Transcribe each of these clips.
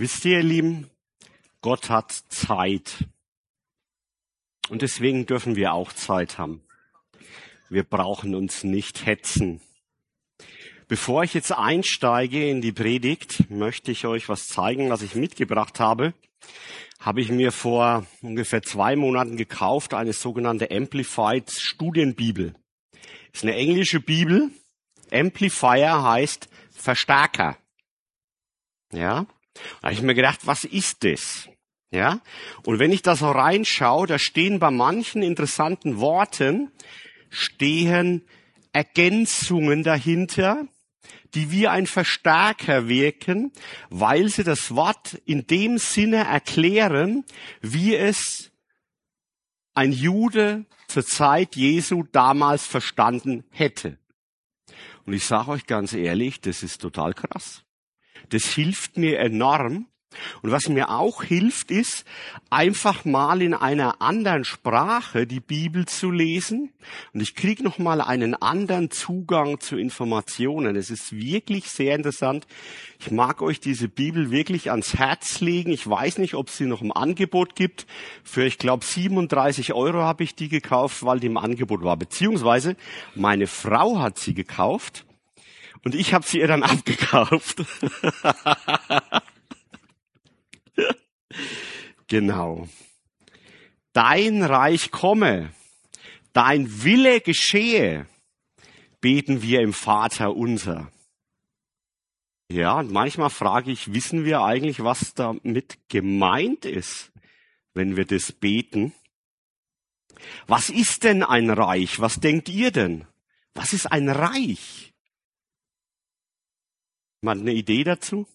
Wisst ihr, ihr Lieben, Gott hat Zeit. Und deswegen dürfen wir auch Zeit haben. Wir brauchen uns nicht hetzen. Bevor ich jetzt einsteige in die Predigt, möchte ich euch was zeigen, was ich mitgebracht habe. Habe ich mir vor ungefähr 2 Monaten gekauft, eine sogenannte Amplified Studienbibel. Ist eine englische Bibel. Amplifier heißt Verstärker. Ja? Da habe ich mir gedacht, was ist das? Ja? Und wenn ich da so reinschaue, da stehen bei manchen interessanten Worten, stehen Ergänzungen dahinter, die wie ein Verstärker wirken, weil sie das Wort in dem Sinne erklären, wie es ein Jude zur Zeit Jesu damals verstanden hätte. Und ich sage euch ganz ehrlich, das ist total krass. Das hilft mir enorm. Und was mir auch hilft, ist, einfach mal in einer anderen Sprache die Bibel zu lesen. Und ich kriege noch mal einen anderen Zugang zu Informationen. Es ist wirklich sehr interessant. Ich mag euch diese Bibel wirklich ans Herz legen. Ich weiß nicht, ob es sie noch im Angebot gibt. Für, ich glaube, 37 € habe ich die gekauft, weil die im Angebot war. Beziehungsweise meine Frau hat sie gekauft und ich habe sie ihr dann abgekauft. Genau. Dein Reich komme, dein Wille geschehe, beten wir im Vater unser. Ja, und manchmal frage ich, wissen wir eigentlich, was damit gemeint ist, wenn wir das beten? Was ist denn ein Reich? Was denkt ihr denn? Was ist ein Reich? Mal eine Idee dazu?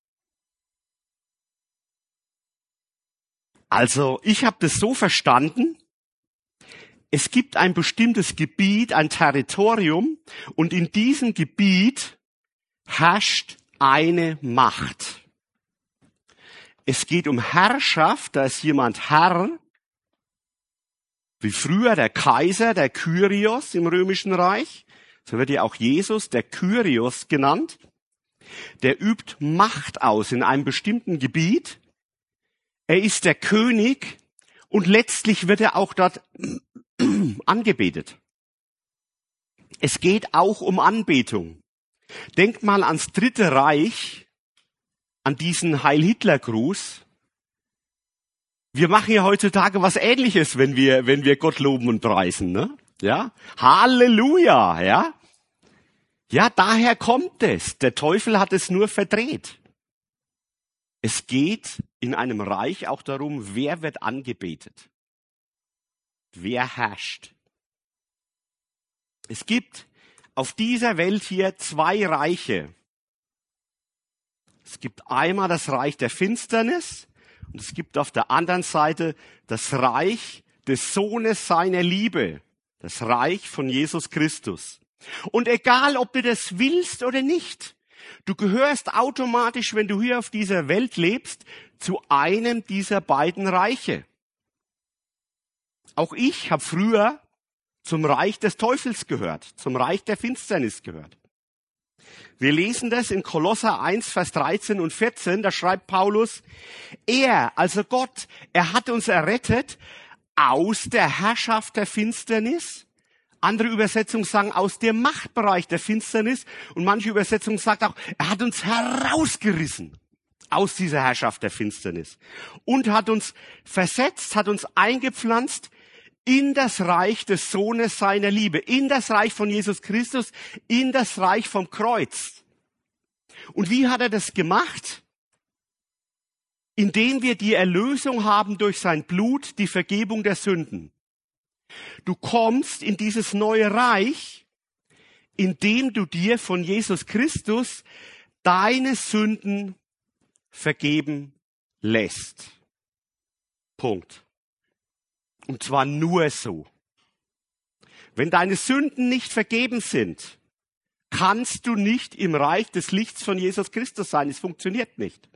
Also, ich habe das so verstanden, es gibt ein bestimmtes Gebiet, ein Territorium, und in diesem Gebiet herrscht eine Macht. Es geht um Herrschaft, da ist jemand Herr, wie früher der Kaiser, der Kyrios im Römischen Reich, so wird ja auch Jesus, der Kyrios genannt, der übt Macht aus in einem bestimmten Gebiet. Er ist der König und letztlich wird er auch dort angebetet. Es geht auch um Anbetung. Denkt mal ans Dritte Reich, an diesen Heil-Hitler-Gruß. Wir machen ja heutzutage was Ähnliches, wenn wir Gott loben und preisen, ne? Ja? Halleluja, ja? Ja, daher kommt es. Der Teufel hat es nur verdreht. Es geht in einem Reich auch darum, wer wird angebetet? Wer herrscht? Es gibt auf dieser Welt hier 2 Reiche. Es gibt einmal das Reich der Finsternis und es gibt auf der anderen Seite das Reich des Sohnes seiner Liebe, das Reich von Jesus Christus. Und egal, ob du das willst oder nicht, du gehörst automatisch, wenn du hier auf dieser Welt lebst, zu einem dieser beiden Reiche. Auch ich habe früher zum Reich des Teufels gehört, zum Reich der Finsternis gehört. Wir lesen das in Kolosser 1, Vers 13 und 14, da schreibt Paulus, er, also Gott, er hat uns errettet aus der Herrschaft der Finsternis. Andere Übersetzungen sagen aus dem Machtbereich der Finsternis und manche Übersetzungen sagen auch, er hat uns herausgerissen aus dieser Herrschaft der Finsternis und hat uns versetzt, hat uns eingepflanzt in das Reich des Sohnes seiner Liebe, in das Reich von Jesus Christus, in das Reich vom Kreuz. Und wie hat er das gemacht? Indem wir die Erlösung haben durch sein Blut, die Vergebung der Sünden. Du kommst in dieses neue Reich, indem du dir von Jesus Christus deine Sünden vergeben lässt. Punkt. Und zwar nur so. Wenn deine Sünden nicht vergeben sind, kannst du nicht im Reich des Lichts von Jesus Christus sein. Es funktioniert nicht.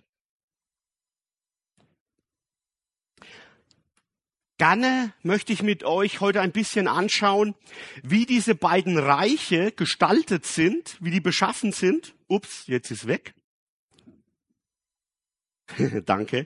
Gerne möchte ich mit euch heute ein bisschen anschauen, wie diese beiden Reiche gestaltet sind, wie die beschaffen sind. Ups, jetzt ist weg. Danke.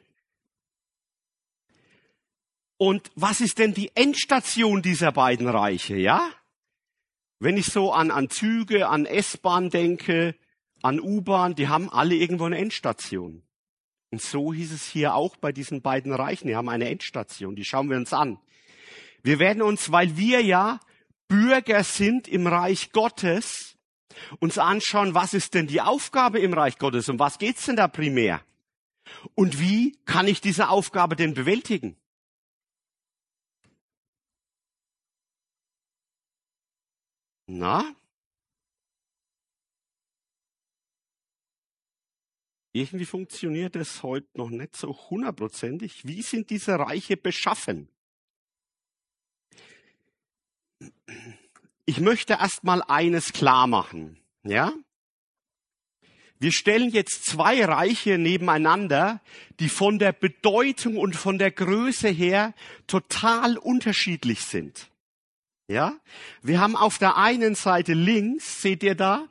Und was ist denn die Endstation dieser beiden Reiche, ja? Wenn ich so an Züge, an S-Bahn denke, an U-Bahn, die haben alle irgendwo eine Endstation. Und so hieß es hier auch bei diesen beiden Reichen, die haben eine Endstation, die schauen wir uns an. Wir werden uns, weil wir ja Bürger sind im Reich Gottes, uns anschauen, was ist denn die Aufgabe im Reich Gottes, um was geht's denn da primär? Und wie kann ich diese Aufgabe denn bewältigen? Na? Irgendwie funktioniert es heute noch nicht so 100%. Wie sind diese Reiche beschaffen? Ich möchte erst mal eines klar machen, ja? Wir stellen jetzt zwei Reiche nebeneinander, die von der Bedeutung und von der Größe her total unterschiedlich sind. Ja? Wir haben auf der einen Seite links, seht ihr da,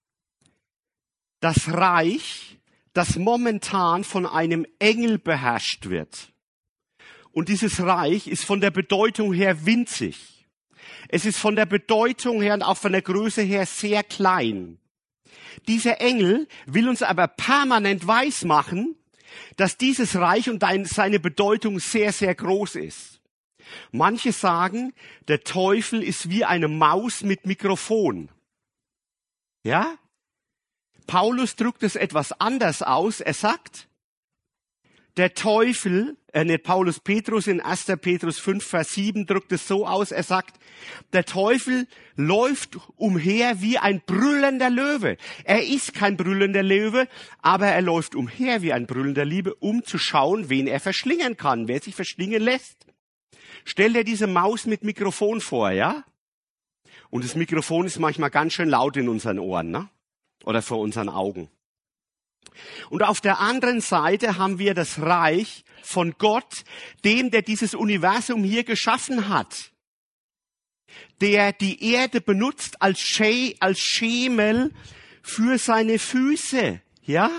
das Reich, das momentan von einem Engel beherrscht wird. Und dieses Reich ist von der Bedeutung her winzig. Es ist von der Bedeutung her und auch von der Größe her sehr klein. Dieser Engel will uns aber permanent weismachen, dass dieses Reich und seine Bedeutung sehr, sehr groß ist. Manche sagen, der Teufel ist wie eine Maus mit Mikrofon. Ja? Paulus drückt es etwas anders aus. Er sagt, der Teufel, Petrus in 1. Petrus 5, Vers 7 drückt es so aus. Er sagt, der Teufel läuft umher wie ein brüllender Löwe. Er ist kein brüllender Löwe, aber er läuft umher wie ein brüllender Löwe, um zu schauen, wen er verschlingen kann, wer sich verschlingen lässt. Stell dir diese Maus mit Mikrofon vor, ja? Und das Mikrofon ist manchmal ganz schön laut in unseren Ohren, ne? Oder vor unseren Augen. Und auf der anderen Seite haben wir das Reich von Gott, dem, der dieses Universum hier geschaffen hat, der die Erde benutzt als Schemel für seine Füße, ja?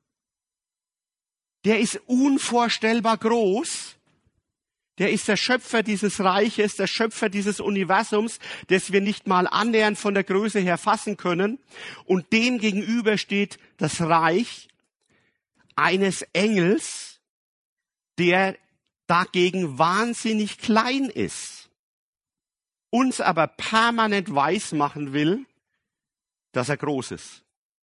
Der ist unvorstellbar groß. Der ist der Schöpfer dieses Reiches, der Schöpfer dieses Universums, das wir nicht mal annähernd von der Größe her fassen können. Und dem gegenüber steht das Reich eines Engels, der dagegen wahnsinnig klein ist, uns aber permanent weismachen will, dass er groß ist.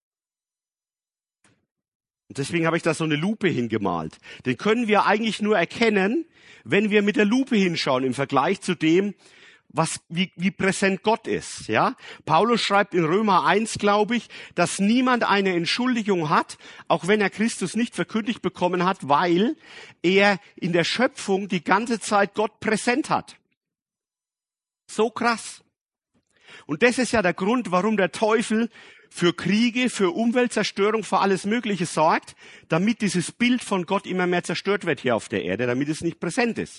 Und deswegen habe ich da so eine Lupe hingemalt. Den können wir eigentlich nur erkennen, wenn wir mit der Lupe hinschauen im Vergleich zu dem, wie präsent Gott ist, ja? Paulus schreibt in Römer 1, glaube ich, dass niemand eine Entschuldigung hat, auch wenn er Christus nicht verkündigt bekommen hat, weil er in der Schöpfung die ganze Zeit Gott präsent hat. So krass. Und das ist ja der Grund, warum der Teufel für Kriege, für Umweltzerstörung, für alles Mögliche sorgt, damit dieses Bild von Gott immer mehr zerstört wird hier auf der Erde, damit es nicht präsent ist.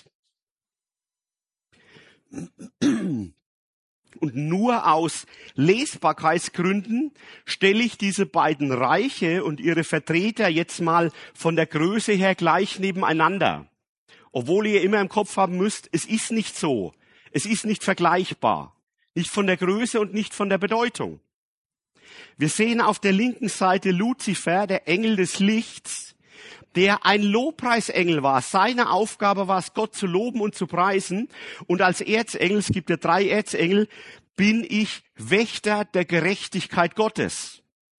Und nur aus Lesbarkeitsgründen stelle ich diese beiden Reiche und ihre Vertreter jetzt mal von der Größe her gleich nebeneinander. Obwohl ihr immer im Kopf haben müsst, es ist nicht so. Es ist nicht vergleichbar. Nicht von der Größe und nicht von der Bedeutung. Wir sehen auf der linken Seite Luzifer, der Engel des Lichts, der ein Lobpreisengel war. Seine Aufgabe war es, Gott zu loben und zu preisen. Und als Erzengel, es gibt ja 3 Erzengel, bin ich Wächter der Gerechtigkeit Gottes.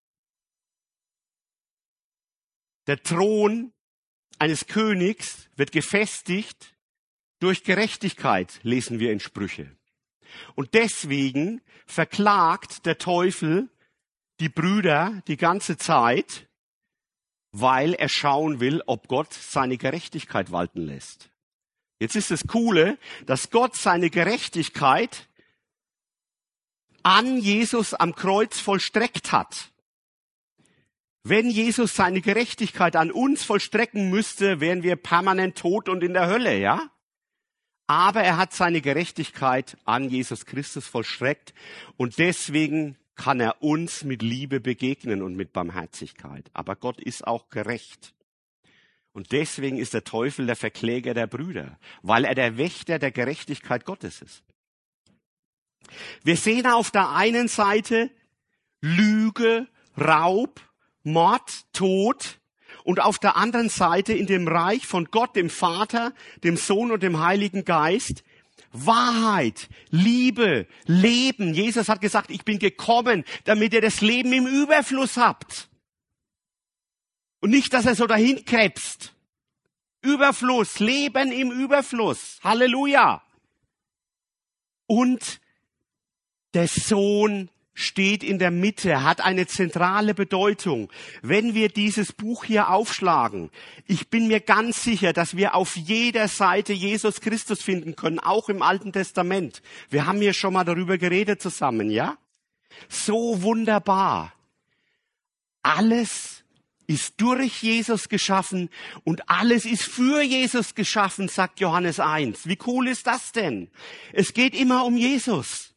Der Thron eines Königs wird gefestigt durch Gerechtigkeit, lesen wir in Sprüche. Und deswegen verklagt der Teufel die Brüder die ganze Zeit, weil er schauen will, ob Gott seine Gerechtigkeit walten lässt. Jetzt ist das Coole, dass Gott seine Gerechtigkeit an Jesus am Kreuz vollstreckt hat. Wenn Jesus seine Gerechtigkeit an uns vollstrecken müsste, wären wir permanent tot und in der Hölle, ja? Aber er hat seine Gerechtigkeit an Jesus Christus vollstreckt und deswegen kann er uns mit Liebe begegnen und mit Barmherzigkeit. Aber Gott ist auch gerecht. Und deswegen ist der Teufel der Verkläger der Brüder, weil er der Wächter der Gerechtigkeit Gottes ist. Wir sehen auf der einen Seite Lüge, Raub, Mord, Tod und auf der anderen Seite in dem Reich von Gott, dem Vater, dem Sohn und dem Heiligen Geist Wahrheit, Liebe, Leben. Jesus hat gesagt, ich bin gekommen, damit ihr das Leben im Überfluss habt. Und nicht, dass er so dahin krebst. Überfluss, Leben im Überfluss. Halleluja. Und der Sohn steht in der Mitte, hat eine zentrale Bedeutung. Wenn wir dieses Buch hier aufschlagen, ich bin mir ganz sicher, dass wir auf jeder Seite Jesus Christus finden können, auch im Alten Testament. Wir haben hier schon mal darüber geredet zusammen, ja? So wunderbar. Alles ist durch Jesus geschaffen und alles ist für Jesus geschaffen, sagt Johannes 1. Wie cool ist das denn? Es geht immer um Jesus.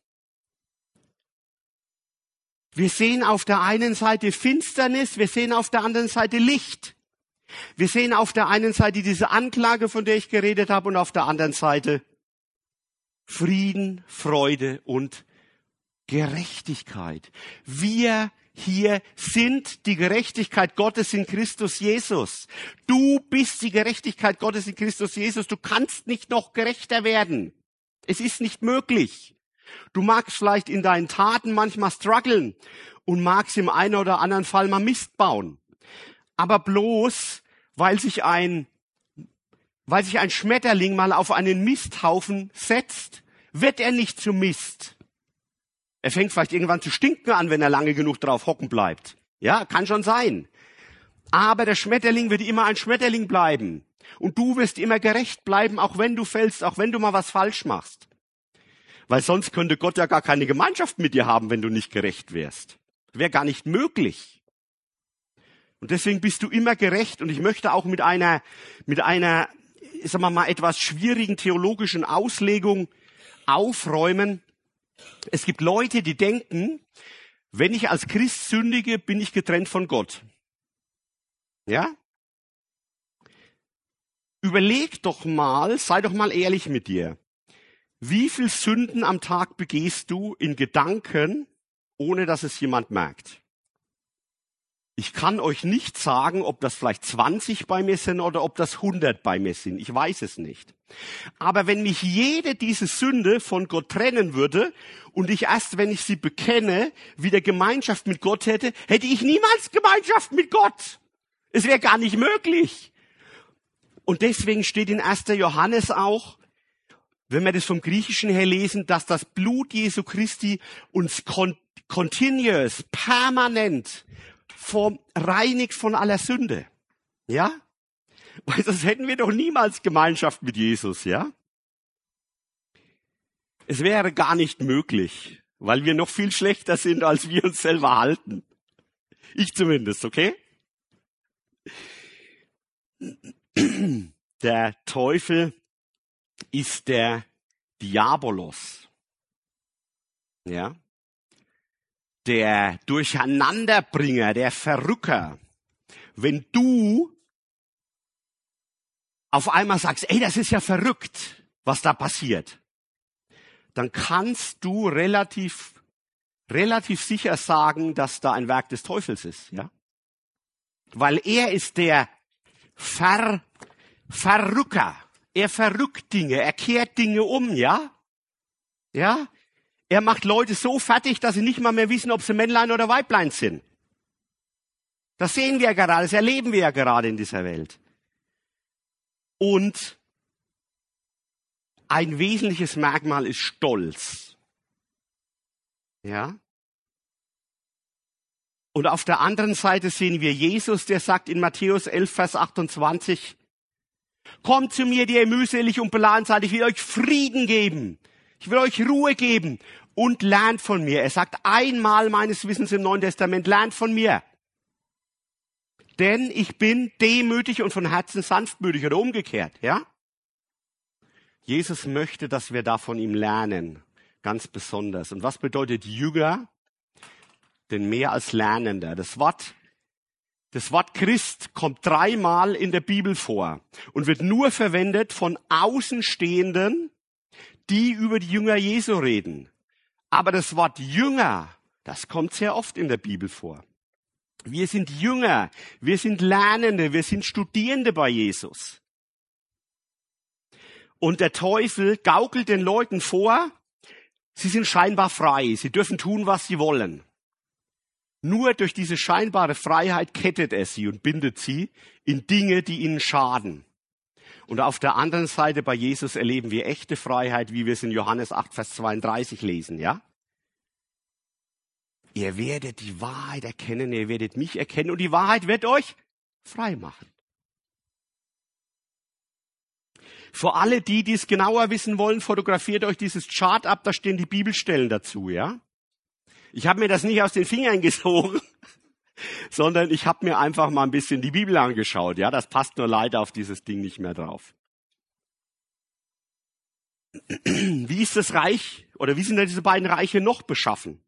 Wir sehen auf der einen Seite Finsternis, wir sehen auf der anderen Seite Licht. Wir sehen auf der einen Seite diese Anklage, von der ich geredet habe, und auf der anderen Seite Frieden, Freude und Gerechtigkeit. Wir hier sind die Gerechtigkeit Gottes in Christus Jesus. Du bist die Gerechtigkeit Gottes in Christus Jesus. Du kannst nicht noch gerechter werden. Es ist nicht möglich. Du magst vielleicht in deinen Taten manchmal strugglen und magst im einen oder anderen Fall mal Mist bauen. Aber bloß, weil sich ein Schmetterling mal auf einen Misthaufen setzt, wird er nicht zu Mist. Er fängt vielleicht irgendwann zu stinken an, wenn er lange genug drauf hocken bleibt. Ja, kann schon sein. Aber der Schmetterling wird immer ein Schmetterling bleiben. Und du wirst immer gerecht bleiben, auch wenn du fällst, auch wenn du mal was falsch machst. Weil sonst könnte Gott ja gar keine Gemeinschaft mit dir haben, wenn du nicht gerecht wärst. Wäre gar nicht möglich. Und deswegen bist du immer gerecht. Und ich möchte auch mit einer, sagen wir mal, etwas schwierigen theologischen Auslegung aufräumen. Es gibt Leute, die denken, wenn ich als Christ sündige, bin ich getrennt von Gott. Ja? Überleg doch mal, sei doch mal ehrlich mit dir. Wie viel Sünden am Tag begehst du in Gedanken, ohne dass es jemand merkt? Ich kann euch nicht sagen, ob das vielleicht 20 bei mir sind oder ob das 100 bei mir sind. Ich weiß es nicht. Aber wenn mich jede diese Sünde von Gott trennen würde und ich erst, wenn ich sie bekenne, wieder Gemeinschaft mit Gott hätte, hätte ich niemals Gemeinschaft mit Gott. Es wäre gar nicht möglich. Und deswegen steht in 1. Johannes auch, wenn wir das vom Griechischen her lesen, dass das Blut Jesu Christi uns continuous, permanent reinigt von aller Sünde. Ja? Weil sonst hätten wir doch niemals Gemeinschaft mit Jesus, ja? Es wäre gar nicht möglich, weil wir noch viel schlechter sind, als wir uns selber halten. Ich zumindest, okay? Der Teufel ist der Diabolos. Ja? Der Durcheinanderbringer, der Verrücker. Wenn du auf einmal sagst, ey, das ist ja verrückt, was da passiert, dann kannst du relativ sicher sagen, dass da ein Werk des Teufels ist, ja? Weil er ist der Verrücker. Er verrückt Dinge, er kehrt Dinge um, ja? Ja? Er macht Leute so fertig, dass sie nicht mal mehr wissen, ob sie Männlein oder Weiblein sind. Das sehen wir ja gerade, das erleben wir ja gerade in dieser Welt. Und ein wesentliches Merkmal ist Stolz. Ja? Und auf der anderen Seite sehen wir Jesus, der sagt in Matthäus 11, Vers 28, kommt zu mir, die ihr mühselig und beladen seid, ich will euch Frieden geben. Ich will euch Ruhe geben und lernt von mir. Er sagt einmal meines Wissens im Neuen Testament, lernt von mir. Denn ich bin demütig und von Herzen sanftmütig oder umgekehrt, ja? Jesus möchte, dass wir da von ihm lernen, ganz besonders. Und was bedeutet Jünger? Denn mehr als Lernender. Das Wort Das Wort Christ kommt 3-mal in der Bibel vor und wird nur verwendet von Außenstehenden, die über die Jünger Jesu reden. Aber das Wort Jünger, das kommt sehr oft in der Bibel vor. Wir sind Jünger, wir sind Lernende, wir sind Studierende bei Jesus. Und der Teufel gaukelt den Leuten vor, sie sind scheinbar frei, sie dürfen tun, was sie wollen. Nur durch diese scheinbare Freiheit kettet er sie und bindet sie in Dinge, die ihnen schaden. Und auf der anderen Seite bei Jesus erleben wir echte Freiheit, wie wir es in Johannes 8, Vers 32 lesen, ja? Ihr werdet die Wahrheit erkennen, ihr werdet mich erkennen und die Wahrheit wird euch frei machen. Für alle die es genauer wissen wollen, fotografiert euch dieses Chart ab, da stehen die Bibelstellen dazu, ja? Ich habe mir das nicht aus den Fingern gesogen, sondern ich habe mir einfach mal ein bisschen die Bibel angeschaut. Ja, das passt nur leider auf dieses Ding nicht mehr drauf. Wie ist das Reich oder wie sind denn diese beiden Reiche noch beschaffen?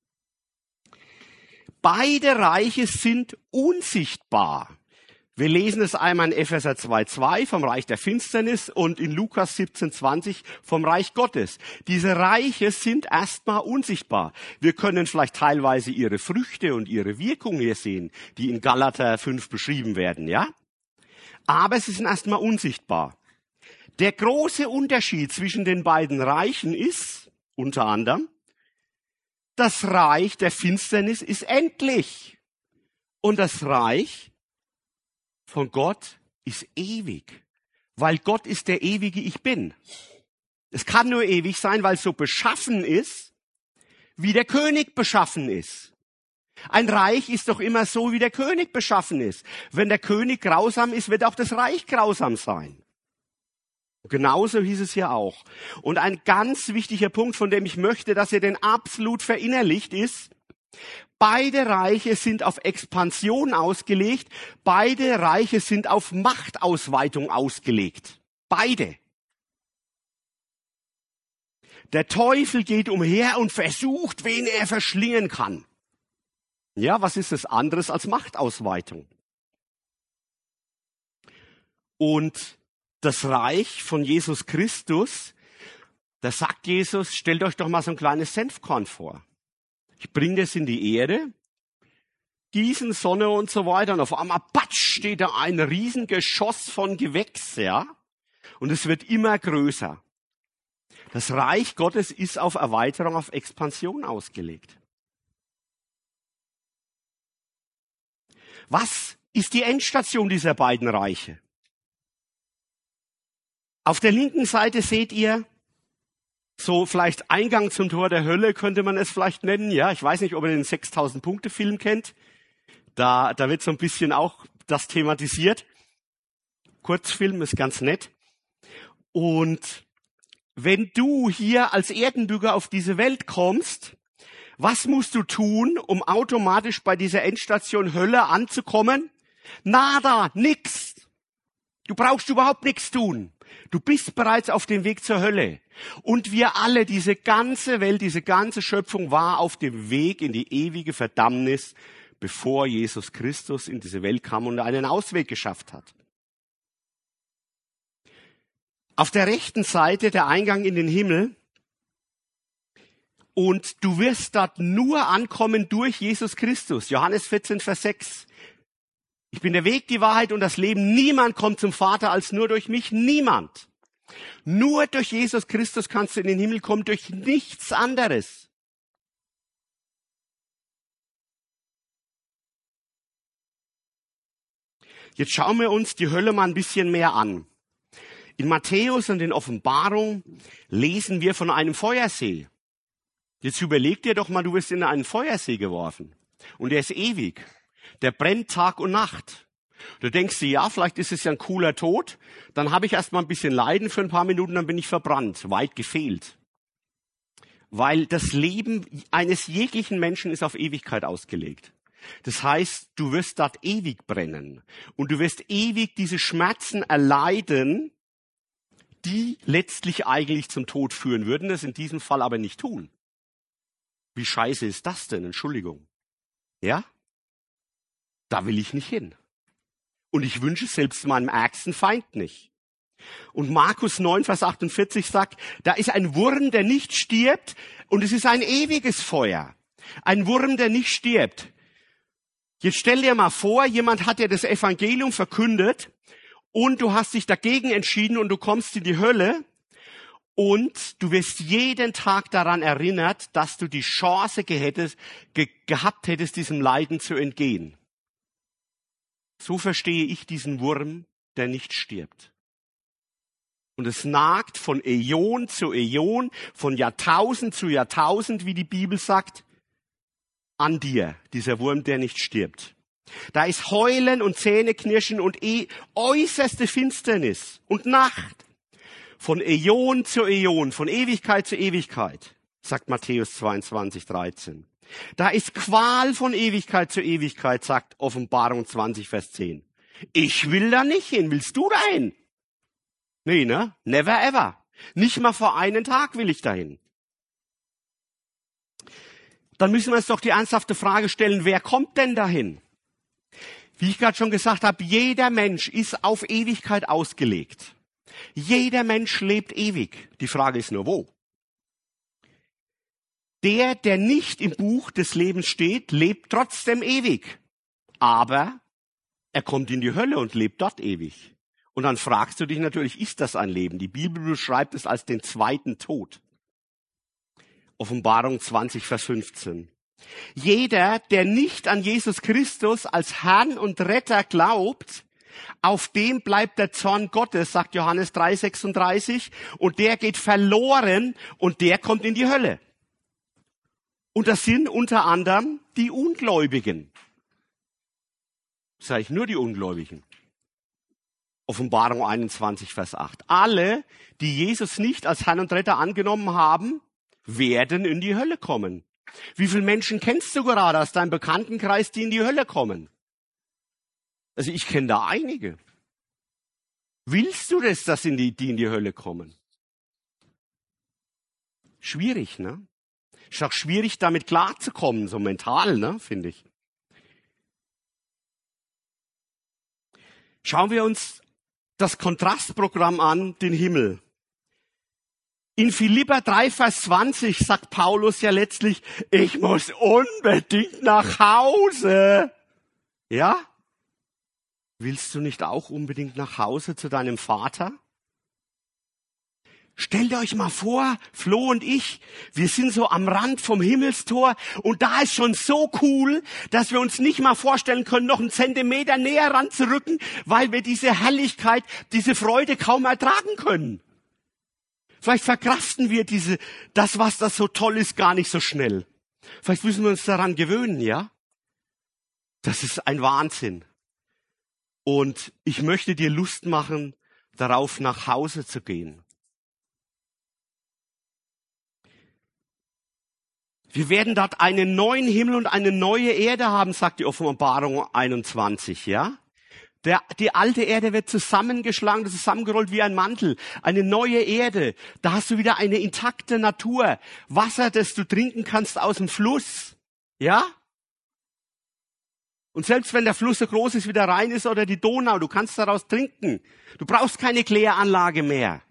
Beide Reiche sind unsichtbar. Wir lesen es einmal in Epheser 2,2 vom Reich der Finsternis und in Lukas 17,20 vom Reich Gottes. Diese Reiche sind erstmal unsichtbar. Wir können vielleicht teilweise ihre Früchte und ihre Wirkung hier sehen, die in Galater 5 beschrieben werden, ja? Aber sie sind erstmal unsichtbar. Der große Unterschied zwischen den beiden Reichen ist, unter anderem, das Reich der Finsternis ist endlich. Und das Reich von Gott ist ewig, weil Gott ist der ewige Ich Bin. Es kann nur ewig sein, weil es so beschaffen ist, wie der König beschaffen ist. Ein Reich ist doch immer so, wie der König beschaffen ist. Wenn der König grausam ist, wird auch das Reich grausam sein. Genauso hieß es hier auch. Und ein ganz wichtiger Punkt, von dem ich möchte, dass ihr den absolut verinnerlicht, ist, beide Reiche sind auf Expansion ausgelegt, beide Reiche sind auf Machtausweitung ausgelegt. Beide. Der Teufel geht umher und versucht, wen er verschlingen kann. Ja, was ist das anderes als Machtausweitung? Und das Reich von Jesus Christus, da sagt Jesus, stellt euch doch mal so ein kleines Senfkorn vor. Ich bringe das in die Erde, gießen, Sonne und so weiter und auf einmal, patsch, steht da ein Riesengeschoss von Gewächs, ja? Und es wird immer größer. Das Reich Gottes ist auf Erweiterung, auf Expansion ausgelegt. Was ist die Endstation dieser beiden Reiche? Auf der linken Seite seht ihr so vielleicht Eingang zum Tor der Hölle, könnte man es vielleicht nennen. Ja, ich weiß nicht, ob ihr den 6000-Punkte-Film kennt. Da wird so ein bisschen auch das thematisiert. Kurzfilm ist ganz nett. Und wenn du hier als Erdenbürger auf diese Welt kommst, was musst du tun, um automatisch bei dieser Endstation Hölle anzukommen? Nada, nix. Du brauchst überhaupt nichts tun. Du bist bereits auf dem Weg zur Hölle. Und wir alle, diese ganze Welt, diese ganze Schöpfung war auf dem Weg in die ewige Verdammnis, bevor Jesus Christus in diese Welt kam und einen Ausweg geschafft hat. Auf der rechten Seite der Eingang in den Himmel. Und du wirst dort nur ankommen durch Jesus Christus. Johannes 14, Vers 6. Ich bin der Weg, die Wahrheit und das Leben. Niemand kommt zum Vater als nur durch mich. Niemand. Nur durch Jesus Christus kannst du in den Himmel kommen, durch nichts anderes. Jetzt schauen wir uns die Hölle mal ein bisschen mehr an. In Matthäus und in Offenbarung lesen wir von einem Feuersee. Jetzt überleg dir doch mal, du wirst in einen Feuersee geworfen. Und der ist ewig. Der brennt Tag und Nacht. Du denkst dir, ja, vielleicht ist es ja ein cooler Tod. Dann habe ich erst mal ein bisschen Leiden für ein paar Minuten, dann bin ich verbrannt. Weit gefehlt. Weil das Leben eines jeglichen Menschen ist auf Ewigkeit ausgelegt. Das heißt, du wirst dort ewig brennen. Und du wirst ewig diese Schmerzen erleiden, die letztlich eigentlich zum Tod führen würden, das in diesem Fall aber nicht tun. Wie scheiße ist das denn? Entschuldigung. Ja? Da will ich nicht hin. Und ich wünsche es selbst meinem ärgsten Feind nicht. Und Markus 9, Vers 48 sagt, da ist ein Wurm, der nicht stirbt, und es ist ein ewiges Feuer. Ein Wurm, der nicht stirbt. Jetzt stell dir mal vor, jemand hat dir das Evangelium verkündet und du hast dich dagegen entschieden und du kommst in die Hölle und du wirst jeden Tag daran erinnert, dass du die Chance gehabt hättest, diesem Leiden zu entgehen. So verstehe ich diesen Wurm, der nicht stirbt. Und es nagt von Äon zu Äon, von Jahrtausend zu Jahrtausend, wie die Bibel sagt, an dir, dieser Wurm, der nicht stirbt. Da ist Heulen und Zähneknirschen und äußerste Finsternis und Nacht. Von Äon zu Äon, von Ewigkeit zu Ewigkeit, sagt Matthäus 22, 13. Da ist Qual von Ewigkeit zu Ewigkeit, sagt Offenbarung 20, Vers 10. Ich will da nicht hin. Willst du dahin? Nee, ne? Never ever. Nicht mal vor einen Tag will ich dahin. Dann müssen wir uns doch die ernsthafte Frage stellen, wer kommt denn dahin? Wie ich gerade schon gesagt habe, jeder Mensch ist auf Ewigkeit ausgelegt. Jeder Mensch lebt ewig. Die Frage ist nur, wo? Der nicht im Buch des Lebens steht, lebt trotzdem ewig. Aber er kommt in die Hölle und lebt dort ewig. Und dann fragst du dich natürlich, ist das ein Leben? Die Bibel beschreibt es als den zweiten Tod. Offenbarung 20, Vers 15. Jeder, der nicht an Jesus Christus als Herrn und Retter glaubt, auf dem bleibt der Zorn Gottes, sagt Johannes 3, 36, und der geht verloren und der kommt in die Hölle. Und das sind unter anderem die Ungläubigen. Sage ich nur die Ungläubigen. Offenbarung 21, Vers 8. Alle, die Jesus nicht als Herrn und Retter angenommen haben, werden in die Hölle kommen. Wie viele Menschen kennst du gerade aus deinem Bekanntenkreis, die in die Hölle kommen? Also ich kenne da einige. Willst du das, dass die in die Hölle kommen? Schwierig, ne? Ist auch schwierig, damit klarzukommen, so mental, ne, finde ich. Schauen wir uns das Kontrastprogramm an, den Himmel. In Philipper 3, Vers 20 sagt Paulus ja letztlich, ich muss unbedingt nach Hause. Ja? Willst du nicht auch unbedingt nach Hause zu deinem Vater? Stellt euch mal vor, Flo und ich, wir sind so am Rand vom Himmelstor und da ist schon so cool, dass wir uns nicht mal vorstellen können, noch einen Zentimeter näher ranzurücken, weil wir diese Herrlichkeit, diese Freude kaum ertragen können. Vielleicht verkraften wir das, was das so toll ist, gar nicht so schnell. Vielleicht müssen wir uns daran gewöhnen, ja? Das ist ein Wahnsinn. Und ich möchte dir Lust machen, darauf nach Hause zu gehen. Wir werden dort einen neuen Himmel und eine neue Erde haben, sagt die Offenbarung 21, ja? Die alte Erde wird zusammengeschlagen, zusammengerollt wie ein Mantel. Eine neue Erde. Da hast du wieder eine intakte Natur. Wasser, das du trinken kannst aus dem Fluss. Ja? Und selbst wenn der Fluss so groß ist wie der Rhein ist oder die Donau, du kannst daraus trinken. Du brauchst keine Kläranlage mehr.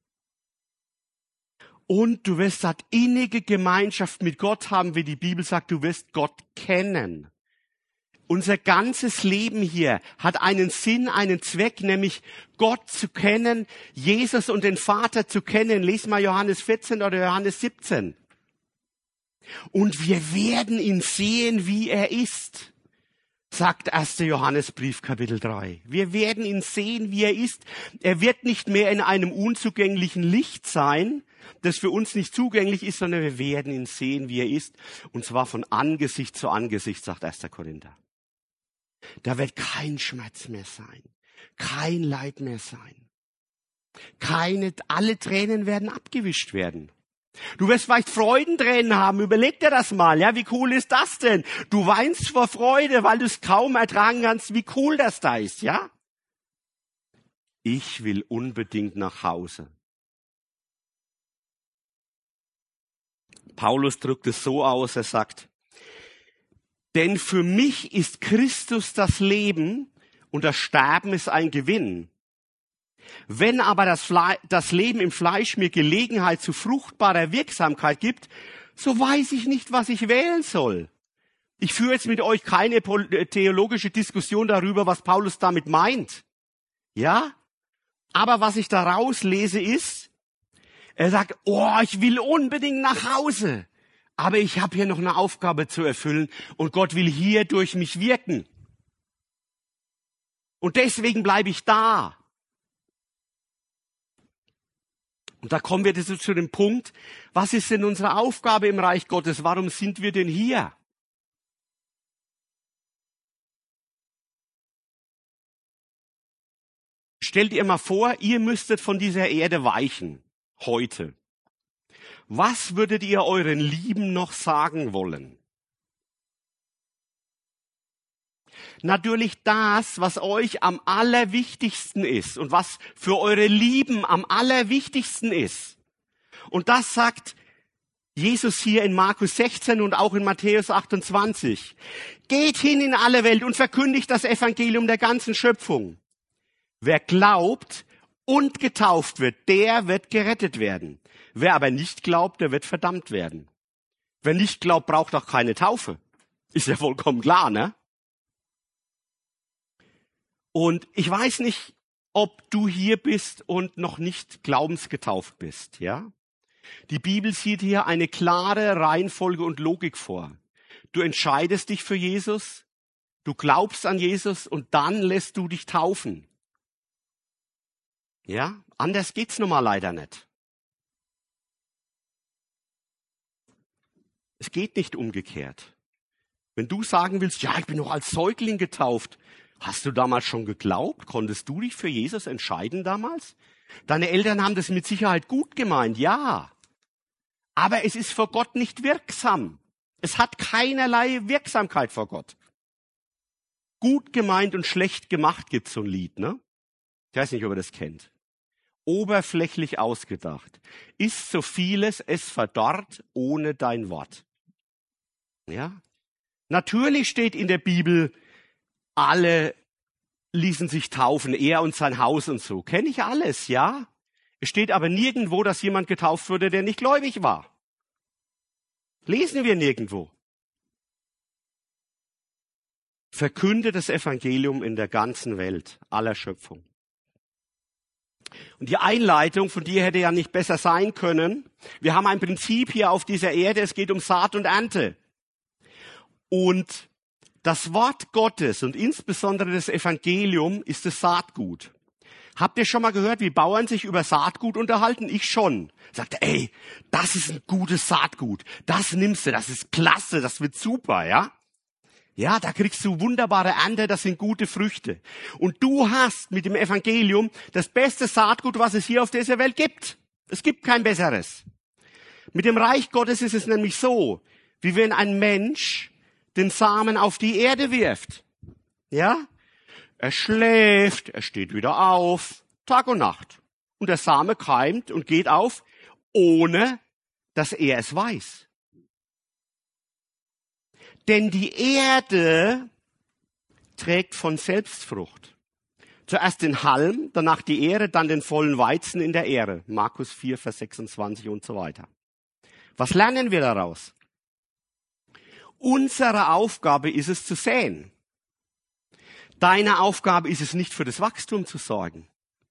Und du wirst dort innige Gemeinschaft mit Gott haben, wie die Bibel sagt, du wirst Gott kennen. Unser ganzes Leben hier hat einen Sinn, einen Zweck, nämlich Gott zu kennen, Jesus und den Vater zu kennen. Lies mal Johannes 14 oder Johannes 17. Und wir werden ihn sehen, wie er ist, sagt 1. Johannesbrief, Kapitel 3. Wir werden ihn sehen, wie er ist. Er wird nicht mehr in einem unzugänglichen Licht sein, das für uns nicht zugänglich ist, sondern wir werden ihn sehen, wie er ist. Und zwar von Angesicht zu Angesicht, sagt 1. Korinther. Da wird kein Schmerz mehr sein, kein Leid mehr sein. Alle Tränen werden abgewischt werden. Du wirst vielleicht Freudentränen haben, überleg dir das mal, ja, wie cool ist das denn? Du weinst vor Freude, weil du es kaum ertragen kannst, wie cool das da ist, ja? Ich will unbedingt nach Hause. Paulus drückt es so aus, er sagt, Denn für mich ist Christus das Leben und das Sterben ist ein Gewinn. Wenn aber das Leben im Fleisch mir Gelegenheit zu fruchtbarer Wirksamkeit gibt, so weiß ich nicht, was ich wählen soll. Ich führe jetzt mit euch keine theologische Diskussion darüber, was Paulus damit meint. Ja? Aber was ich daraus lese ist, er sagt, ich will unbedingt nach Hause. Aber ich habe hier noch eine Aufgabe zu erfüllen und Gott will hier durch mich wirken. Und deswegen bleibe ich da. Und da kommen wir zu dem Punkt, was ist denn unsere Aufgabe im Reich Gottes? Warum sind wir denn hier? Stellt ihr mal vor, ihr müsstet von dieser Erde weichen, heute. Was würdet ihr euren Lieben noch sagen wollen? Natürlich das, was euch am allerwichtigsten ist und was für eure Lieben am allerwichtigsten ist. Und das sagt Jesus hier in Markus 16 und auch in Matthäus 28. Geht hin in alle Welt und verkündigt das Evangelium der ganzen Schöpfung. Wer glaubt und getauft wird, der wird gerettet werden. Wer aber nicht glaubt, der wird verdammt werden. Wer nicht glaubt, braucht auch keine Taufe. Ist ja vollkommen klar, ne? Und ich weiß nicht, ob du hier bist und noch nicht glaubensgetauft bist, ja? Die Bibel sieht hier eine klare Reihenfolge und Logik vor. Du entscheidest dich für Jesus, du glaubst an Jesus und dann lässt du dich taufen. Ja? Anders geht's nun mal leider nicht. Es geht nicht umgekehrt. Wenn du sagen willst, ja, ich bin noch als Säugling getauft, hast du damals schon geglaubt? Konntest du dich für Jesus entscheiden damals? Deine Eltern haben das mit Sicherheit gut gemeint, ja. Aber es ist vor Gott nicht wirksam. Es hat keinerlei Wirksamkeit vor Gott. Gut gemeint und schlecht gemacht gibt's so ein Lied, ne? Ich weiß nicht, ob ihr das kennt. Oberflächlich ausgedacht. Ist so vieles, es verdorrt ohne dein Wort. Ja? Natürlich steht in der Bibel, alle ließen sich taufen, er und sein Haus und so. Kenne ich alles, ja? Es steht aber nirgendwo, dass jemand getauft wurde, der nicht gläubig war. Lesen wir nirgendwo. Verkünde das Evangelium in der ganzen Welt, aller Schöpfung. Und die Einleitung von dir hätte ja nicht besser sein können. Wir haben ein Prinzip hier auf dieser Erde, es geht um Saat und Ernte. Und das Wort Gottes und insbesondere das Evangelium ist das Saatgut. Habt ihr schon mal gehört, wie Bauern sich über Saatgut unterhalten? Ich schon. Sagt, ey, das ist ein gutes Saatgut. Das nimmst du, das ist klasse, das wird super, ja? Ja, da kriegst du wunderbare Ernte, das sind gute Früchte. Und du hast mit dem Evangelium das beste Saatgut, was es hier auf dieser Welt gibt. Es gibt kein besseres. Mit dem Reich Gottes ist es nämlich so, wie wenn ein Mensch den Samen auf die Erde wirft. Ja? Er schläft, er steht wieder auf, Tag und Nacht. Und der Same keimt und geht auf, ohne dass er es weiß. Denn die Erde trägt von selbst Frucht. Zuerst den Halm, danach die Ähre, dann den vollen Weizen in der Ähre. Markus 4, Vers 26 und so weiter. Was lernen wir daraus? Unsere Aufgabe ist es zu säen. Deine Aufgabe ist es nicht für das Wachstum zu sorgen.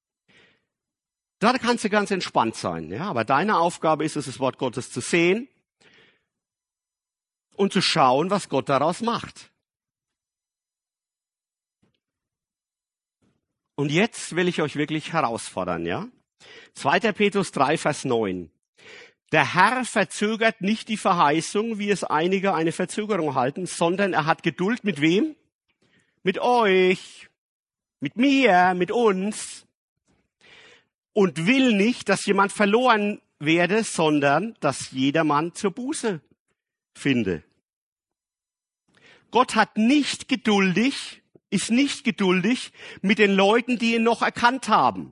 Da kannst du ganz entspannt sein, ja. Aber deine Aufgabe ist es, das Wort Gottes zu sehen und zu schauen, was Gott daraus macht. Und jetzt will ich euch wirklich herausfordern, ja. 2. Petrus 3, Vers 9. Der Herr verzögert nicht die Verheißung, wie es einige eine Verzögerung halten, sondern er hat Geduld mit wem? Mit euch, mit mir, mit uns. Und will nicht, dass jemand verloren werde, sondern dass jedermann zur Buße finde. Gott ist nicht geduldig mit den Leuten, die ihn noch erkannt haben.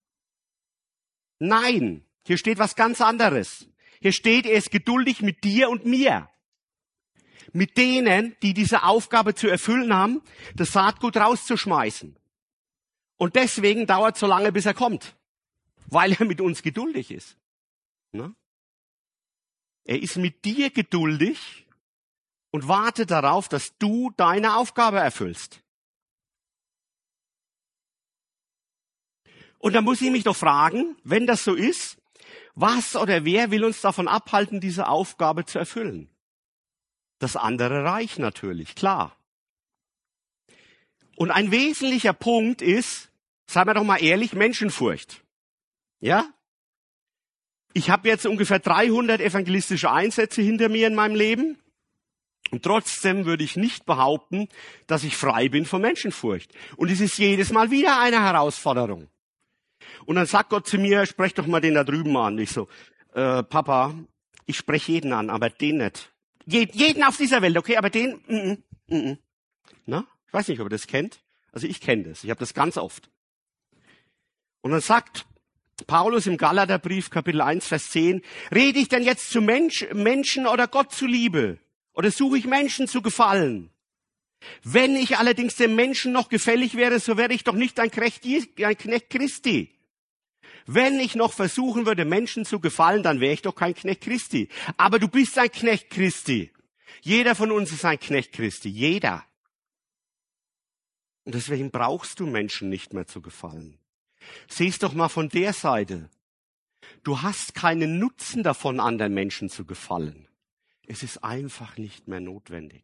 Nein, hier steht was ganz anderes. Hier steht, er ist geduldig mit dir und mir. mit denen, die diese Aufgabe zu erfüllen haben, das Saatgut rauszuschmeißen. Und deswegen dauert es so lange, bis er kommt, weil er mit uns geduldig ist. Ne? Er ist mit dir geduldig und wartet darauf, dass du deine Aufgabe erfüllst. Und da muss ich mich doch fragen, wenn das so ist, was oder wer will uns davon abhalten, diese Aufgabe zu erfüllen? Das andere Reich natürlich, klar. Und ein wesentlicher Punkt ist, seien wir doch mal ehrlich, Menschenfurcht. Ja? Ich habe jetzt ungefähr 300 evangelistische Einsätze hinter mir in meinem Leben. Und trotzdem würde ich nicht behaupten, dass ich frei bin von Menschenfurcht. Und es ist jedes Mal wieder eine Herausforderung. Und dann sagt Gott zu mir, sprech doch mal den da drüben an. Ich so, Papa, ich spreche jeden an, aber den nicht. Jeden auf dieser Welt, okay, aber den, Na? Ich weiß nicht, ob ihr das kennt. Also ich kenne das, ich habe das ganz oft. Und dann sagt Paulus im Galaterbrief, Kapitel 1, Vers 10, rede ich denn jetzt zu Menschen oder Gott zuliebe? Oder suche ich Menschen zu gefallen? Wenn ich allerdings dem Menschen noch gefällig wäre, so wäre ich doch nicht ein Knecht Christi. Wenn ich noch versuchen würde, Menschen zu gefallen, dann wäre ich doch kein Knecht Christi. Aber du bist ein Knecht Christi. Jeder von uns ist ein Knecht Christi. Jeder. Und deswegen brauchst du Menschen nicht mehr zu gefallen. Sieh's doch mal von der Seite. Du hast keinen Nutzen davon, anderen Menschen zu gefallen. Es ist einfach nicht mehr notwendig.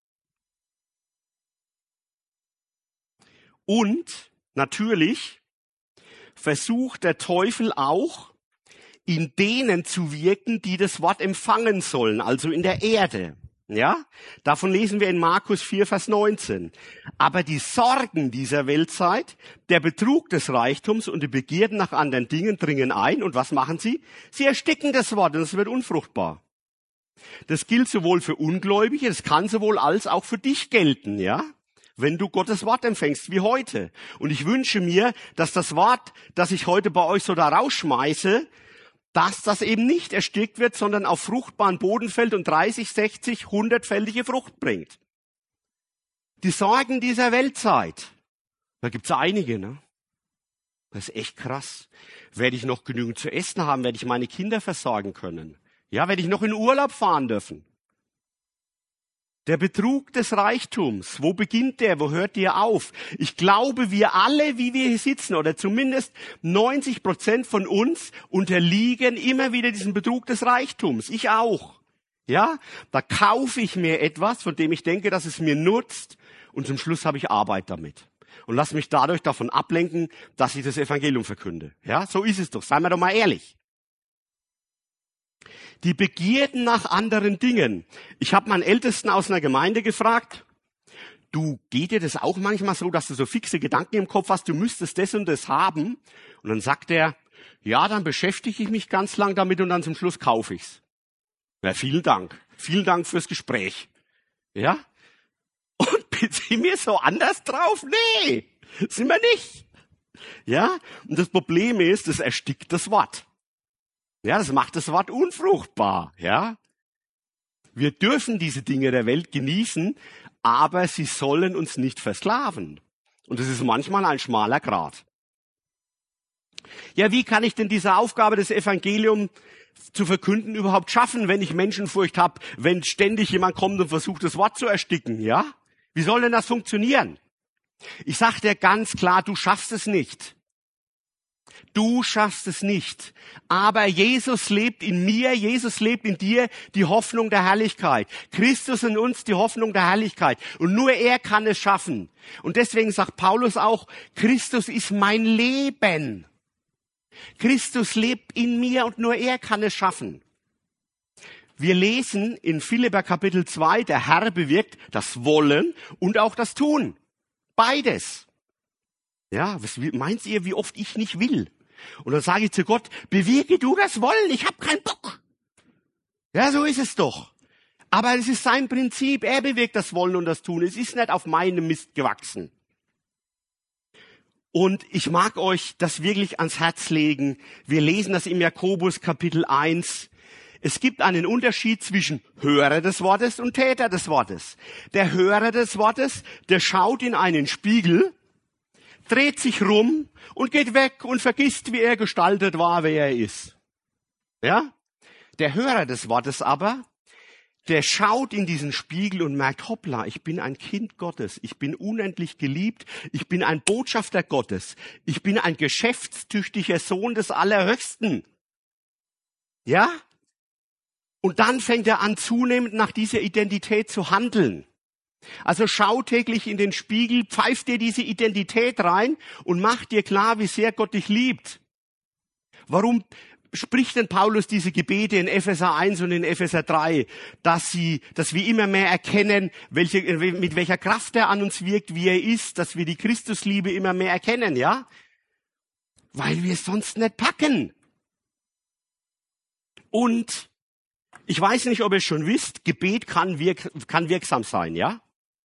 Und natürlich versucht der Teufel auch, in denen zu wirken, die das Wort empfangen sollen, also in der Erde. Ja, davon lesen wir in Markus 4, Vers 19. Aber die Sorgen dieser Weltzeit, der Betrug des Reichtums und die Begierden nach anderen Dingen dringen ein. Und was machen sie? Sie ersticken das Wort und es wird unfruchtbar. Das gilt sowohl für Ungläubige, das kann sowohl als auch für dich gelten, ja? Wenn du Gottes Wort empfängst, wie heute. Und ich wünsche mir, dass das Wort, das ich heute bei euch so da rausschmeiße, dass das eben nicht erstickt wird, sondern auf fruchtbaren Boden fällt und 30, 60, 100-fältige Frucht bringt. Die Sorgen dieser Weltzeit, da gibt's einige, ne? Das ist echt krass. Werde ich noch genügend zu essen haben? Werde ich meine Kinder versorgen können? Ja, werde ich noch in Urlaub fahren dürfen? Der Betrug des Reichtums, wo beginnt der, wo hört der auf? Ich glaube, wir alle, wie wir hier sitzen, oder zumindest 90% von uns unterliegen immer wieder diesem Betrug des Reichtums. Ich auch. Ja, da kaufe ich mir etwas, von dem ich denke, dass es mir nutzt, und zum Schluss habe ich Arbeit damit. Und lass mich dadurch davon ablenken, dass ich das Evangelium verkünde. Ja, so ist es doch. Seien wir doch mal ehrlich. Die Begierden nach anderen Dingen. Ich habe meinen Ältesten aus einer Gemeinde gefragt, du, geht dir das auch manchmal so, dass du so fixe Gedanken im Kopf hast, du müsstest das und das haben? Und dann sagt er, ja, dann beschäftige ich mich ganz lang damit und dann zum Schluss kaufe ich's. Ja, vielen Dank. Vielen Dank fürs Gespräch. Ja? Und sind wir so anders drauf? Nee, sind wir nicht. Ja? Und das Problem ist, das erstickt das Wort. Ja, das macht das Wort unfruchtbar, ja. Wir dürfen diese Dinge der Welt genießen, aber sie sollen uns nicht versklaven. Und das ist manchmal ein schmaler Grat. Ja, wie kann ich denn diese Aufgabe des Evangeliums zu verkünden überhaupt schaffen, wenn ich Menschenfurcht habe, wenn ständig jemand kommt und versucht, das Wort zu ersticken, ja? Wie soll denn das funktionieren? Ich sage dir ganz klar, du schaffst es nicht. Du schaffst es nicht. Aber Jesus lebt in mir, Jesus lebt in dir, die Hoffnung der Herrlichkeit. Christus in uns, die Hoffnung der Herrlichkeit. Und nur er kann es schaffen. Und deswegen sagt Paulus auch, Christus ist mein Leben. Christus lebt in mir und nur er kann es schaffen. Wir lesen in Philipper Kapitel 2, der Herr bewirkt das Wollen und auch das Tun. Beides. Ja, was meint ihr, wie oft ich nicht will? Und dann sage ich zu Gott, bewirke du das Wollen, ich habe keinen Bock. Ja, so ist es doch. Aber es ist sein Prinzip, er bewirkt das Wollen und das Tun. Es ist nicht auf meinem Mist gewachsen. Und ich mag euch das wirklich ans Herz legen. Wir lesen das im Jakobus Kapitel 1. Es gibt einen Unterschied zwischen Hörer des Wortes und Täter des Wortes. Der Hörer des Wortes, der schaut in einen Spiegel, dreht sich rum und geht weg und vergisst, wie er gestaltet war, wer er ist. Ja? Der Hörer des Wortes aber, der schaut in diesen Spiegel und merkt, hoppla, ich bin ein Kind Gottes, ich bin unendlich geliebt, ich bin ein Botschafter Gottes, ich bin ein geschäftstüchtiger Sohn des Allerhöchsten. Ja? Und dann fängt er an, zunehmend nach dieser Identität zu handeln. Also schau täglich in den Spiegel, pfeif dir diese Identität rein und mach dir klar, wie sehr Gott dich liebt. Warum spricht denn Paulus diese Gebete in Epheser 1 und in Epheser 3, dass wir immer mehr erkennen, mit welcher Kraft er an uns wirkt, wie er ist, dass wir die Christusliebe immer mehr erkennen, ja? Weil wir es sonst nicht packen. Und ich weiß nicht, ob ihr es schon wisst, Gebet kann wirksam sein, ja?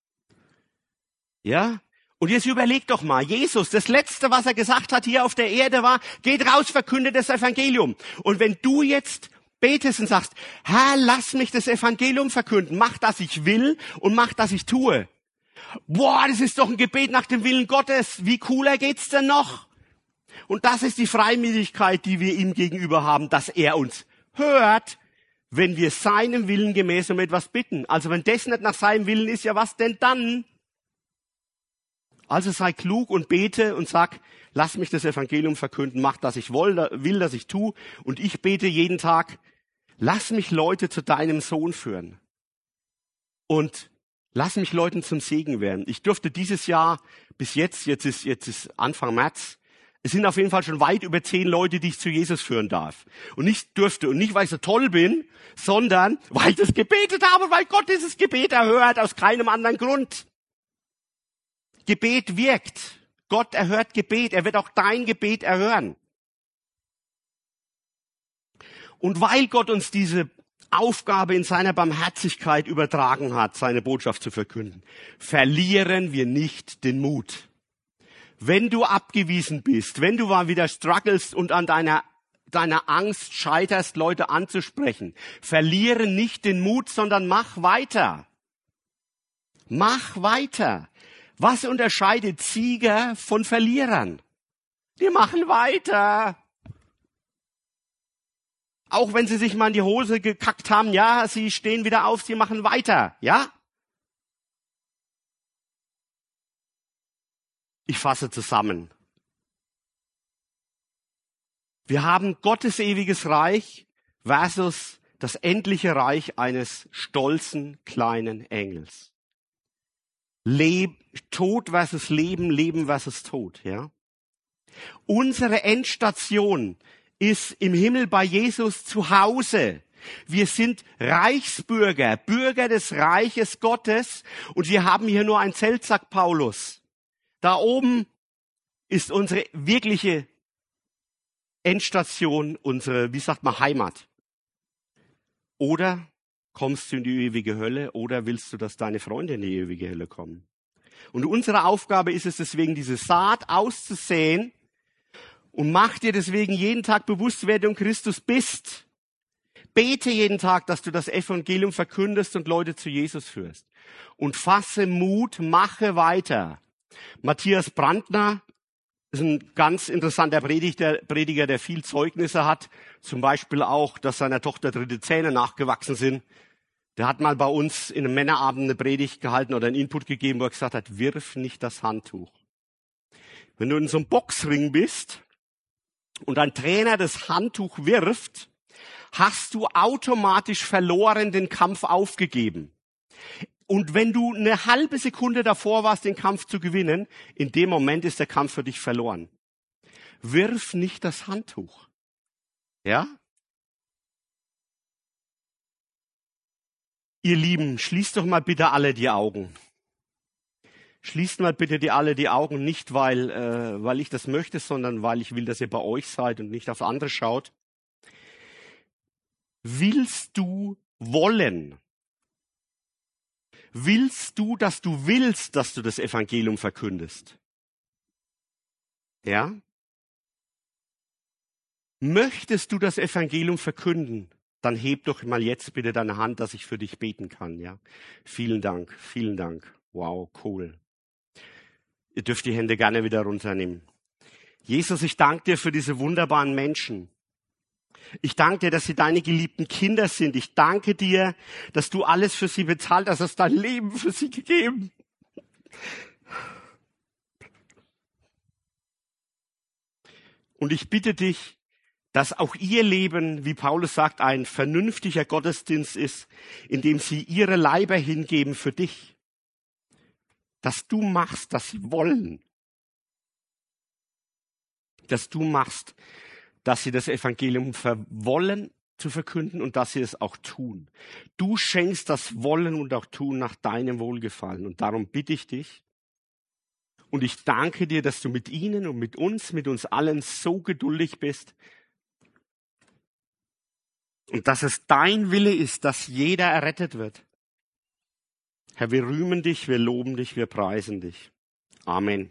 Ja? Und jetzt überlegt doch mal, Jesus, das Letzte, was er gesagt hat hier auf der Erde war, geht raus, verkündet das Evangelium. Und wenn du jetzt betest und sagst, Herr, lass mich das Evangelium verkünden, mach, dass ich will und mach, dass ich tue. Boah, das ist doch ein Gebet nach dem Willen Gottes. Wie cooler geht's denn noch? Und das ist die Freimütigkeit, die wir ihm gegenüber haben, dass er uns hört, wenn wir seinem Willen gemäß um etwas bitten. Also wenn das nicht nach seinem Willen ist, ja was denn dann? Also sei klug und bete und sag, lass mich das Evangelium verkünden, mach, dass ich will, dass ich tue. Und ich bete jeden Tag, lass mich Leute zu deinem Sohn führen. Und lass mich Leuten zum Segen werden. Ich durfte dieses Jahr bis jetzt ist Anfang März, es sind auf jeden Fall schon weit über 10 Leute, die ich zu Jesus führen darf. Und nicht durfte, und nicht, weil ich so toll bin, sondern weil ich das gebetet habe, weil Gott dieses Gebet erhört, aus keinem anderen Grund. Gebet wirkt. Gott erhört Gebet. Er wird auch dein Gebet erhören. Und weil Gott uns diese Aufgabe in seiner Barmherzigkeit übertragen hat, seine Botschaft zu verkünden, verlieren wir nicht den Mut. Wenn du abgewiesen bist, wenn du mal wieder strugglest und an deiner Angst scheiterst, Leute anzusprechen, verliere nicht den Mut, sondern mach weiter. Mach weiter. Was unterscheidet Sieger von Verlierern? Die machen weiter. Auch wenn sie sich mal in die Hose gekackt haben, ja, sie stehen wieder auf, sie machen weiter, ja? Ich fasse zusammen. Wir haben Gottes ewiges Reich versus das endliche Reich eines stolzen kleinen Engels. Tod versus Leben, Leben versus Tod, ja. Unsere Endstation ist im Himmel bei Jesus zu Hause. Wir sind Reichsbürger, Bürger des Reiches Gottes und wir haben hier nur ein Zelt, sagt Paulus. Da oben ist unsere wirkliche Endstation, unsere, Heimat. Oder kommst du in die ewige Hölle oder willst du, dass deine Freunde in die ewige Hölle kommen? Und unsere Aufgabe ist es deswegen, diese Saat auszusäen und mach dir deswegen jeden Tag bewusst, wer du in Christus bist. Bete jeden Tag, dass du das Evangelium verkündest und Leute zu Jesus führst. Und fasse Mut, mache weiter. Matthias Brandner ist ein ganz interessanter Prediger, der viel Zeugnisse hat. Zum Beispiel auch, dass seiner Tochter 3. Zähne nachgewachsen sind. Der hat mal bei uns in einem Männerabend eine Predigt gehalten oder einen Input gegeben, wo er gesagt hat, wirf nicht das Handtuch. Wenn du in so einem Boxring bist und ein Trainer das Handtuch wirft, hast du automatisch verloren, den Kampf aufgegeben. Und wenn du eine halbe Sekunde davor warst, den Kampf zu gewinnen, in dem Moment ist der Kampf für dich verloren. Wirf nicht das Handtuch. Ja? Ihr Lieben, schließt doch mal bitte alle die Augen. Schließt mal bitte alle die Augen, nicht weil ich das möchte, sondern weil ich will, dass ihr bei euch seid und nicht auf andere schaut. Willst du wollen? Willst du, dass du das Evangelium verkündest? Ja? Möchtest du das Evangelium verkünden? dann heb doch mal jetzt bitte deine Hand, dass ich für dich beten kann, ja. Vielen Dank, vielen Dank. Wow, cool. Ihr dürft die Hände gerne wieder runternehmen. Jesus, ich danke dir für diese wunderbaren Menschen. Ich danke dir, dass sie deine geliebten Kinder sind. Ich danke dir, dass du alles für sie bezahlt hast, hast dein Leben für sie gegeben. Und ich bitte dich, dass auch ihr Leben, wie Paulus sagt, ein vernünftiger Gottesdienst ist, in dem sie ihre Leiber hingeben für dich. Dass du machst, dass sie wollen. Dass du machst, dass sie das Evangelium wollen zu verkünden und dass sie es auch tun. Du schenkst das Wollen und auch Tun nach deinem Wohlgefallen. Und darum bitte ich dich. Und ich danke dir, dass du mit ihnen und mit uns allen so geduldig bist. Und dass es dein Wille ist, dass jeder errettet wird. Herr, wir rühmen dich, wir loben dich, wir preisen dich. Amen.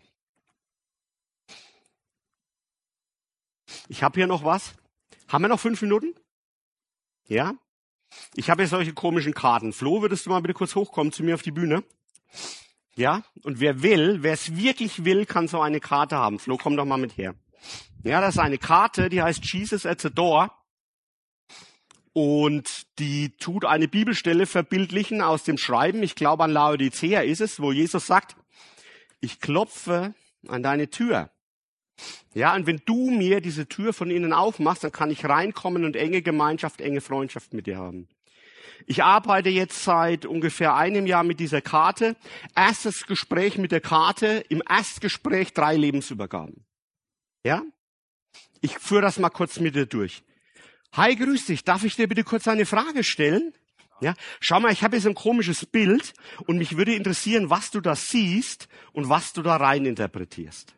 Ich habe hier noch was. Haben wir noch 5 Minuten? Ja? Ich habe hier solche komischen Karten. Flo, würdest du mal bitte kurz hochkommen zu mir auf die Bühne? Ja? Und wer es wirklich will, kann so eine Karte haben. Flo, komm doch mal mit her. Ja, das ist eine Karte, die heißt Jesus at the Door. Und die tut eine Bibelstelle verbildlichen aus dem Schreiben. Ich glaube, an Laodicea ist es, wo Jesus sagt, ich klopfe an deine Tür. Ja, und wenn du mir diese Tür von innen aufmachst, dann kann ich reinkommen und enge Gemeinschaft, enge Freundschaft mit dir haben. Ich arbeite jetzt seit ungefähr einem Jahr mit dieser Karte. Erstes Gespräch mit der Karte, im Erstgespräch 3 Lebensübergaben. Ja? Ich führe das mal kurz mit dir durch. Hi, grüß dich. Darf ich dir bitte kurz eine Frage stellen? Ja? Schau mal, ich habe jetzt ein komisches Bild und mich würde interessieren, was du da siehst und was du da rein interpretierst.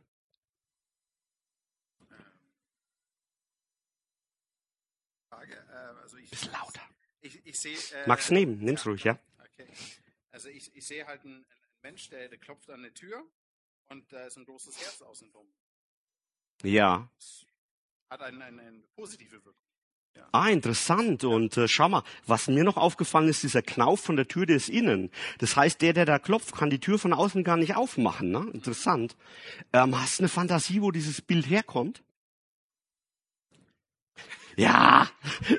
Bisschen lauter. Ich sehe, Magst nehmen? Nimm's ruhig, ja. Okay. Also ich sehe halt einen Mensch, der klopft an eine Tür und da ist ein großes Herz außen drum. Ja. Hat eine positive Wirkung. Ja. Ah, interessant. Und schau mal, was mir noch aufgefallen ist, dieser Knauf von der Tür, der ist innen. Das heißt, der da klopft, kann die Tür von außen gar nicht aufmachen. Ne? Interessant. Hast du eine Fantasie, wo dieses Bild herkommt? Ja.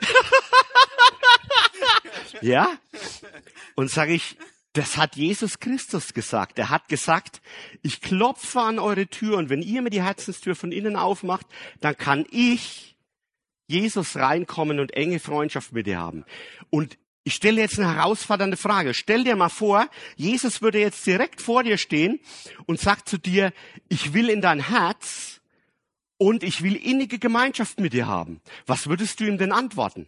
Ja. Und sage ich, das hat Jesus Christus gesagt. Er hat gesagt, ich klopfe an eure Tür und wenn ihr mir die Herzenstür von innen aufmacht, dann kann ich, Jesus, reinkommen und enge Freundschaft mit dir haben. Und ich stelle jetzt eine herausfordernde Frage. Stell dir mal vor, Jesus würde jetzt direkt vor dir stehen und sagt zu dir, ich will in dein Herz und ich will innige Gemeinschaft mit dir haben. Was würdest du ihm denn antworten?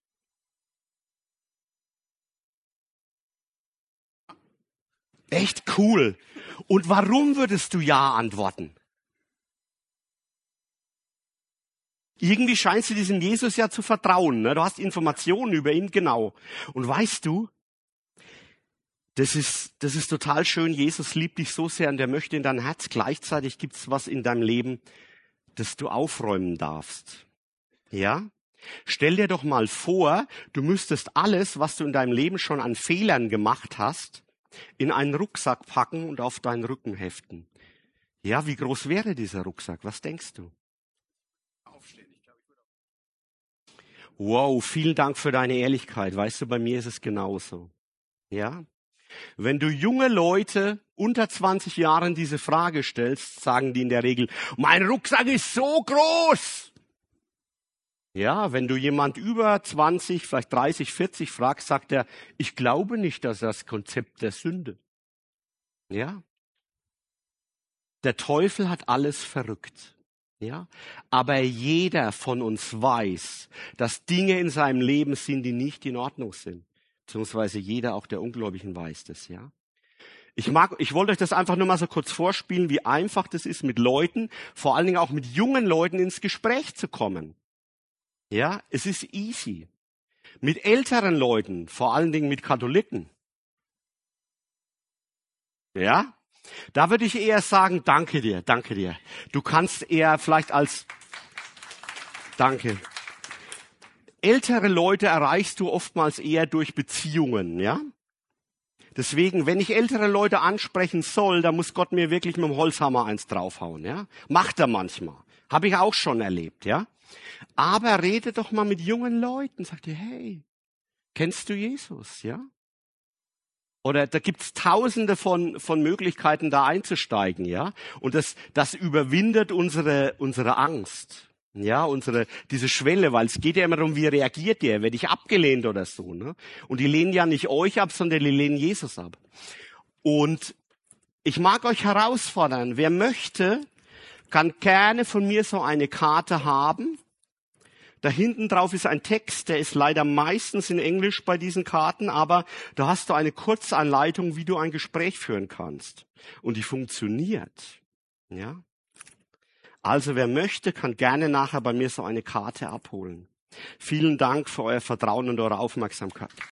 Echt cool. Und warum würdest du ja antworten? Irgendwie scheinst du diesem Jesus ja zu vertrauen. Ne? Du hast Informationen über ihn, genau. Und weißt du, das ist total schön. Jesus liebt dich so sehr und er möchte in dein Herz. Gleichzeitig gibt's was in deinem Leben, das du aufräumen darfst. Ja? Stell dir doch mal vor, du müsstest alles, was du in deinem Leben schon an Fehlern gemacht hast, in einen Rucksack packen und auf deinen Rücken heften. Ja, wie groß wäre dieser Rucksack? Was denkst du? Wow, vielen Dank für deine Ehrlichkeit. Weißt du, bei mir ist es genauso. Ja? Wenn du junge Leute unter 20 Jahren diese Frage stellst, sagen die in der Regel, mein Rucksack ist so groß. Ja, wenn du jemand über 20, vielleicht 30, 40 fragst, sagt er, ich glaube nicht, dass das Konzept der Sünde. Ja. Der Teufel hat alles verrückt. Ja. Aber jeder von uns weiß, dass Dinge in seinem Leben sind, die nicht in Ordnung sind. Beziehungsweise jeder, auch der Ungläubigen, weiß das, ja. Ich wollte euch das einfach nur mal so kurz vorspielen, wie einfach das ist, mit Leuten, vor allen Dingen auch mit jungen Leuten ins Gespräch zu kommen. Ja, es ist easy. Mit älteren Leuten, vor allen Dingen mit Katholiken. Ja, da würde ich eher sagen, danke dir, danke dir. Du kannst eher vielleicht als, danke. ältere Leute erreichst du oftmals eher durch Beziehungen, ja? Deswegen, wenn ich ältere Leute ansprechen soll, dann muss Gott mir wirklich mit dem Holzhammer eins draufhauen, ja? Macht er manchmal. Habe ich auch schon erlebt, ja? Aber rede doch mal mit jungen Leuten, sagt ihr, hey, kennst du Jesus, ja? Oder da gibt's tausende von Möglichkeiten, da einzusteigen, ja? Und das überwindet unsere Angst. Ja, diese Schwelle, weil es geht ja immer darum, wie reagiert ihr? Werde ich abgelehnt oder so, ne? Und die lehnen ja nicht euch ab, sondern die lehnen Jesus ab. Und ich mag euch herausfordern, wer möchte, kann gerne von mir so eine Karte haben. Da hinten drauf ist ein Text, der ist leider meistens in Englisch bei diesen Karten, aber da hast du eine Kurzanleitung, wie du ein Gespräch führen kannst. Und die funktioniert, ja? Also wer möchte, kann gerne nachher bei mir so eine Karte abholen. Vielen Dank für euer Vertrauen und eure Aufmerksamkeit.